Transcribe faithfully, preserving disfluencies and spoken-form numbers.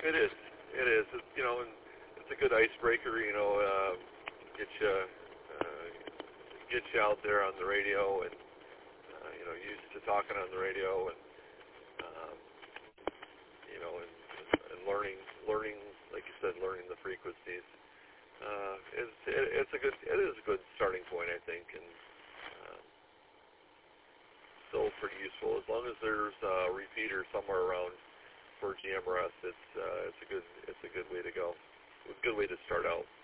It is. It is. It's, you know, and it's a good icebreaker. You know, uh, get you uh, get you out there on the radio, and uh, you know, used to talking on the radio, and um, you know, and, and learning, learning, like you said, learning the frequencies. Uh, it's it, it's a good it is a good starting point, I think, and uh, still pretty useful as long as there's a repeater somewhere around for G M R S. It's uh, it's a good it's a good way to go. A good way to start out.